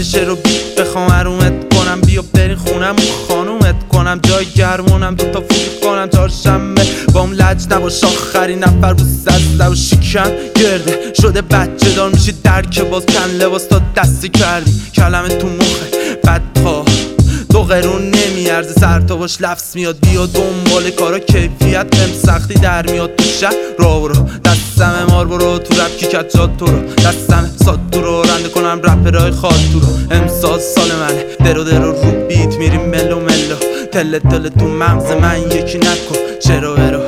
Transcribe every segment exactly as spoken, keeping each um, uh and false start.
شعر رو بیت بخوام ارومت کنم، بیا برین خونم خانومت کنم، جای گرمونم دوتا فوت کنم چهارشنبه بام لج نباش آخرین نفر رو سزده و شکن گرده شده بچه دار میشی درک باز کن لباس تا دستی کردی کلمه تو مخه بدخواه دو قرون نمیارزه سر تا باش لفظ میاد بیا دنبال کارا کیفیت بهم سختی در میاد تو شهر را برو دستم مار برو تو رپ کی کجات تو رو دستم ساد تو رو رنده کنم رپرهای خواد تو رو امسال سال منه درو درو رو بیت میریم ملو ملو تله تله تو مغز من یکی نکن چرا برو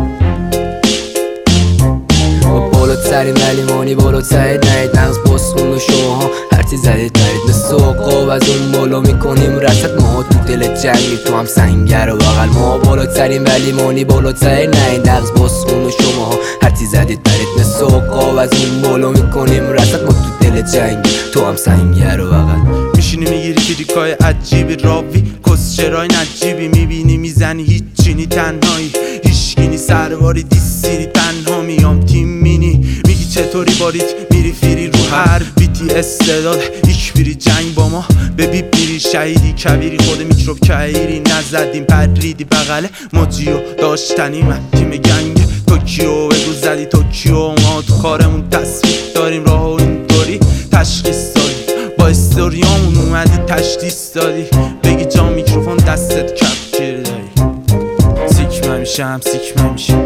بالاترین ولی مانی بالاترین نهید نقص بسخون و شماها هرچی زدید دارید مثل عقاب از اون بالا میکنیم رسد ماها تو دل جنگی تو هم سنگر و بغل ما بالاترین ولی مانی بالاترین نهید نقص بسخون و شماها هرچی زدید دارید مثل عقاب از اون بالا میکنیم رسد ما تو دل جنگی تو هم سنگر و بغل میشینی میگیری کلیکای عجیبی راوی کسچرای نجیبی میبینی میزنی هیچی نی تنهایی هیچگینی سرواری دیسیری تنها میام تیم مینی میگی چطوری باریت میری فیری رو هر بیتی استعداد ایک بیری جنگ با ما ببی بیری شهیدی کبیری خود میکروب کهیری نزدیم پریدی بغله ماجیو داشتنی من تیم گنگ توکیو بگو زدی توکیو ما تو کارمون تصویر داریم راه و اینطوری تشخیص داریم با استوریامون اومدی تشخیص دادی بگی جا میکروفون دستت کپ گیر داری سیک من میشم سیک من میشم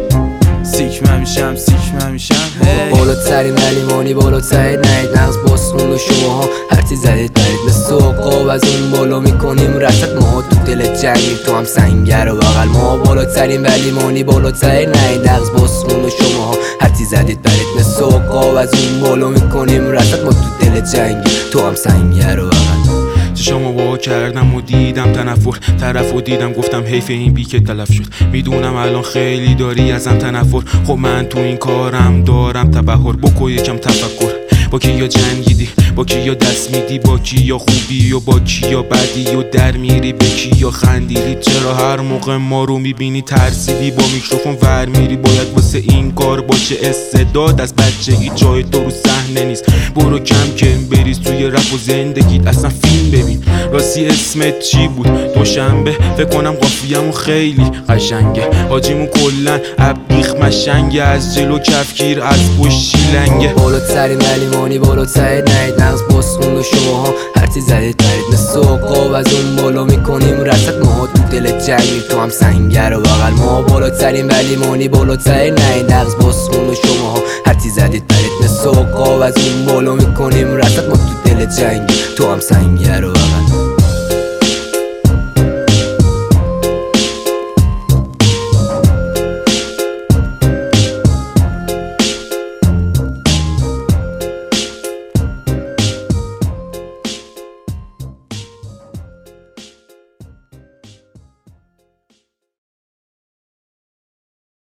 سیک من میشم سیک من میشم بالاترین ولی مانی بالاترین نهید نقص بسخون و شماها هرچی زدید دارید مثل عقاب از اون بالا میکنیم رسد ماها تو دل جنگی تو هم سنگر و بغل ما بالاترین ولی مانی بالاترین نهید نقص بسخون و شماها هرچی زدید دارید مثل عقاب از اون بالا میکنیم رسد ما تو دل جنگی تو هم سنگر و بغل چشامو وا کردم و دیدم تنفر طرف و دیدم گفتم حیف این بی که تلف شد میدونم الان خیلی داری ازم تنفر خب من تو این کارم دارم تبحر بکو یکم تفکر با کیا جنگیدی با کیا دست میدی با کیا خوبی و با کیا بدی و در میری به کیا خندیدی چرا هر موقع ما رو میبینی ترسیدی با میکروفون ور میری باید واسه این کار باشه استعداد از بچگی جای تو رو صحنه نیست برو کم کم بریز توی رپ و زندگیت اصلا فیلم ببین راستی اسمت چی بود دوشنبه فکر کنم قافیه‌مون خیلی قشنگه حاجیمون کلن ابیخ مشنگه از جلو کفگیر از پشت شیلنگه بالاترین ولی مانی بالاترین نهید نقص بسخون و شماها هرچی زدید دارید مثل عقاب از اون بالا میکنیم رسد ماها تو دل جنگی تو هم سنگر و بغل ما بالاترین ولی مانی بالاترین نهید نقص بسخون و شماها هرچی زدید دارید مثل عقاب از اون بالا میکنیم رسد ما تو دل جنگی تو هم سنگر و بغل